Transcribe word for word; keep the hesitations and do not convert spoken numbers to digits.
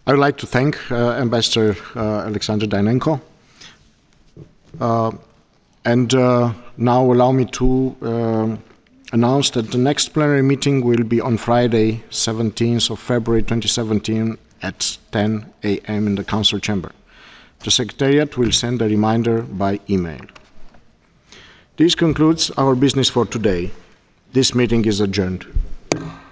I would like to thank uh, Ambassador uh, Alexander Dynenko. Uh, and uh, now allow me to uh, announce that the next plenary meeting will be on Friday, seventeenth of February twenty seventeen at ten A M in the Council chamber. The Secretariat will send a reminder by email. This concludes our business for today. This meeting is adjourned.